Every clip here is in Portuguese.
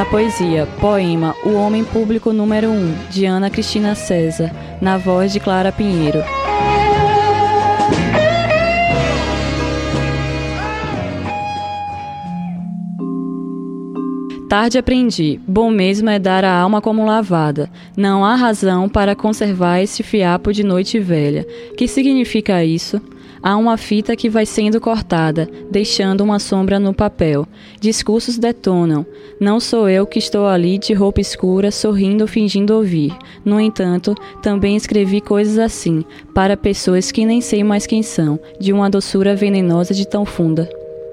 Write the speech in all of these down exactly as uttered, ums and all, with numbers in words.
poesia, poema O Homem Público número um, de Ana Cristina César, na voz de Clara Pinheiro. Tarde aprendi, bom mesmo é dar a alma como lavada. Não há razão para conservar esse fiapo de noite velha. Que significa isso? Há uma fita que vai sendo cortada, deixando uma sombra no papel. Discursos detonam. Não sou eu que estou ali de roupa escura, sorrindo ou fingindo ouvir. No entanto, também escrevi coisas assim, para pessoas que nem sei mais quem são, de uma doçura venenosa de tão funda.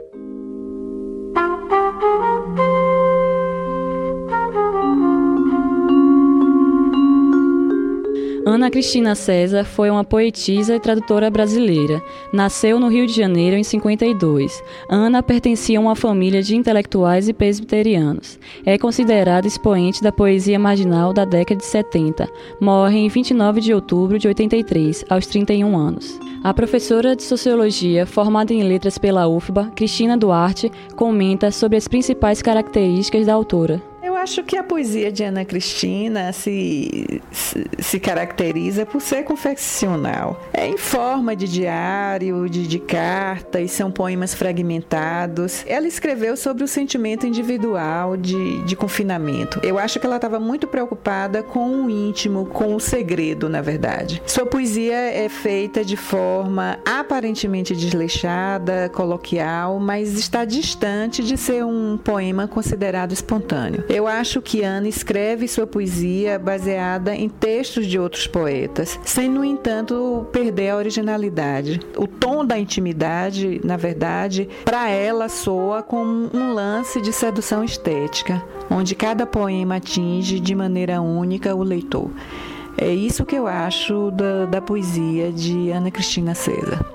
Ana Cristina César foi uma poetisa e tradutora brasileira. Nasceu no Rio de Janeiro em cinquenta e dois. Ana pertencia a uma família de intelectuais e presbiterianos. É considerada expoente da poesia marginal da década de setenta. Morre em vinte e nove de outubro de oitenta e três, aos trinta e um anos. A professora de Sociologia, formada em Letras pela U F B A, Cristina Duarte, comenta sobre as principais características da autora. Eu acho que a poesia de Ana Cristina se, se, se caracteriza por ser confessional. É em forma de diário, de, de cartas, são poemas fragmentados. Ela escreveu sobre o sentimento individual de, de confinamento. Eu acho que ela estava muito preocupada com o íntimo, com o segredo, na verdade. Sua poesia é feita de forma aparentemente desleixada, coloquial, mas está distante de ser um poema considerado espontâneo. Eu acho que Ana escreve sua poesia baseada em textos de outros poetas, sem, no entanto, perder a originalidade. O tom da intimidade, na verdade, para ela soa como um lance de sedução estética, onde cada poema atinge de maneira única o leitor. É isso que eu acho da, da poesia de Ana Cristina César.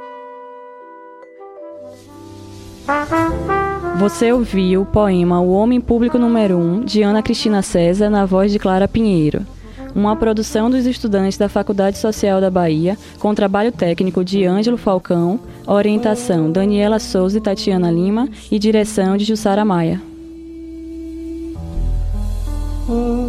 Você ouviu o poema O Homem Público número um, de Ana Cristina César, na voz de Clara Pinheiro. Uma produção dos estudantes da Faculdade Social da Bahia, com trabalho técnico de Ângelo Falcão, orientação Daniela Souza e Tatiana Lima e direção de Jussara Maia.